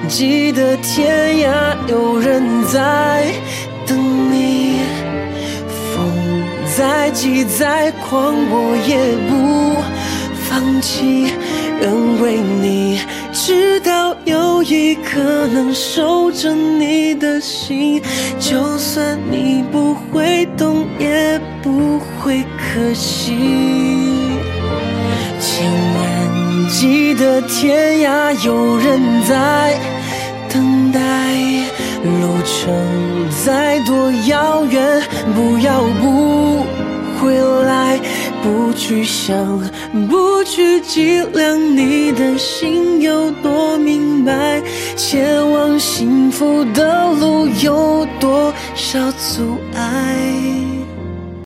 记得天涯有人在等你，风再急再狂我也不放弃，愿为你直到有一刻能守着你的心，就算你不会懂也不会可惜。千万记得天涯有人在等待，路程再多遥远，不要不回来，不去想，不去计量你的心有多明白，前往幸福的路有多少阻碍。